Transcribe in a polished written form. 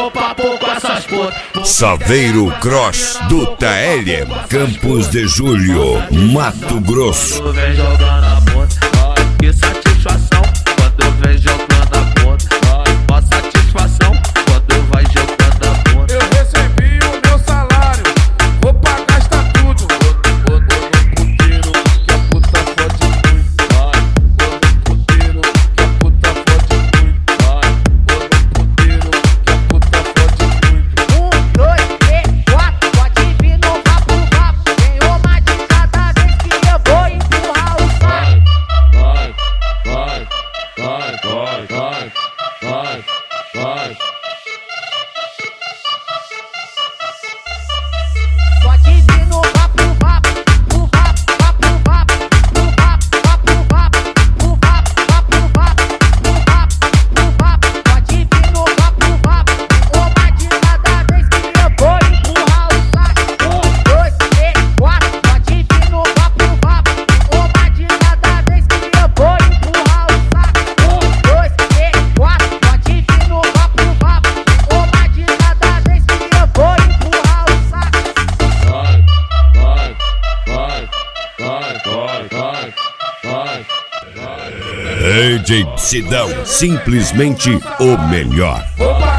no papo com essas putas. Saveiro Cross do TLM, Campos de Julho, Mato Grosso. Quando vem jogando a bunda, que satisfação. Quando vem jogando a bunda, ó satisfação. Quando vai jogando a bunda. Eu recebi o meu salário, vou pra gastar tudo. Vou no puteiro, que a puta fode muito. Vou no puteiro, que a puta fode muito. Vou no puteiro, que a puta fode muito. 1, 2, 3, 4, pode vir no vapo, vapo. Tem uma de cada vez que eu vou empurrar o saco. Vai. Pode vir no vapo, vapo. O vapo, vapo, vapo. O vapo, vapo, vapo. O vapo, vapo, vapo. O vapo, o vapo. Pode vir no vapo, vapo. Uma de cada vez que eu vou empurrar o saco. 1, 2, 3, 4, pode vir no vapo, vapo. Uma de cada vez que eu vou empurrar o saco. 1, 2, 3, 4, pode vir no vapo, vapo. Uma de cada vez que eu vou empurrar o saco. DJ Sidão, simplesmente o melhor. Vou pra